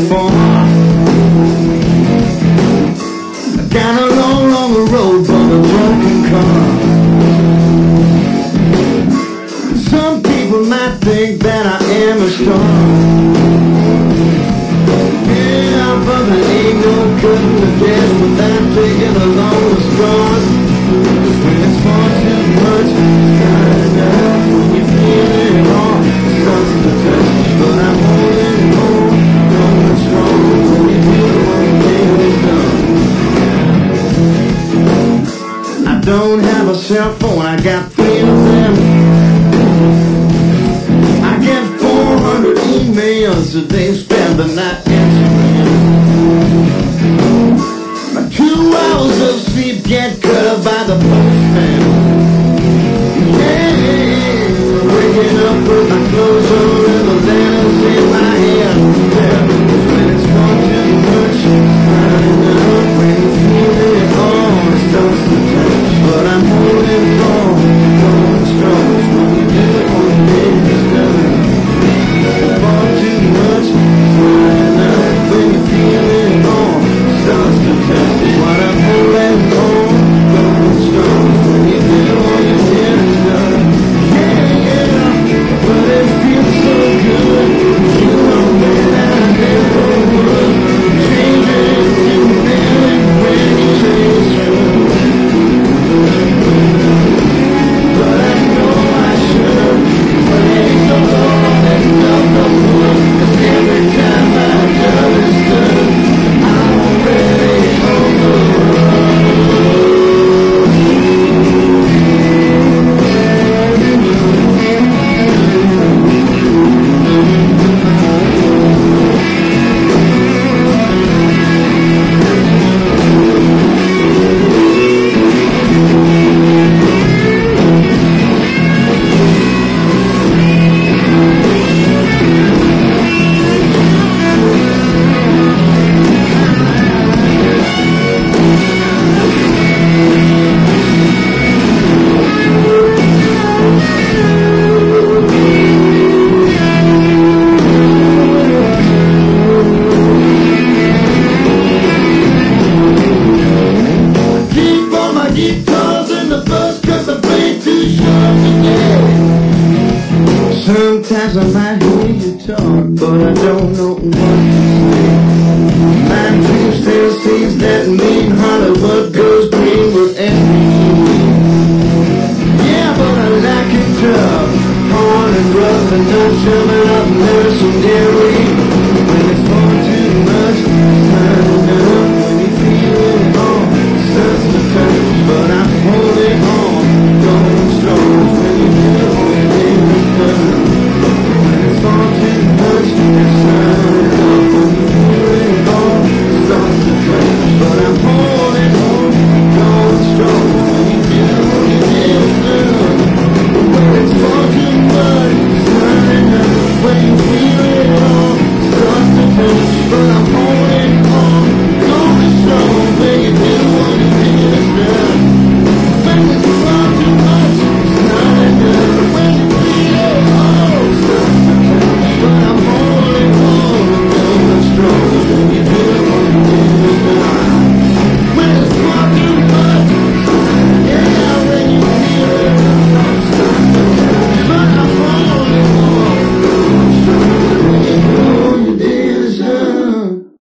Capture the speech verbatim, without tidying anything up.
for. I got a long, long road for a broken car. Some people might think that I am a star. Yeah, but there ain't no cutting the gas without taking along the straws. When it's far too much, it's not enough. When you feel it all, it starts to touch. But I'm holding on, going strong. When you feel one thing is done. I don't have a cell phone, I got three of them. I get four hundred emails a day, spend the night answering. My two hours of sleep get cut up by the postman. Yeah, waking up with my clothes on and the letters in my hand. Yeah, when it's far too much, it's not enough. When you feel it all, it starts to touch. But I'm holding on, going strong. When you do it, one day it's done. It's far too much, it's not enough. When you feel it all, it starts to touch. What I'm holding on, going strong. When you do it, one day it's done. Yeah, yeah, but it feels so good. You know that I never would change it to feeling when you change through. But I know I should. But it's so long and nothing would. 'Cause every time I've done is done, I'm already on the run. Guitars in the bus 'cause I play too sharp today. Sometimes I might hear you talk, but I don't know what to say. My dream still sees that